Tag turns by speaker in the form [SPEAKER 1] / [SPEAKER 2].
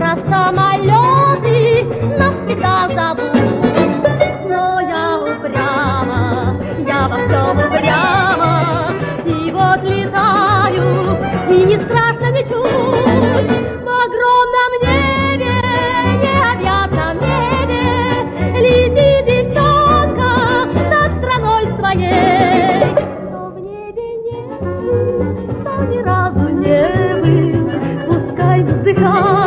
[SPEAKER 1] про самолеты навсегда забудь. Но я упряма, я во всем упряма, и вот летаю, и не страшно ничуть. В огромном небе, необъятном небе, летит девчонка над страной своей. Но в небе нет вы, но ни разу не вы, пускай вздыхает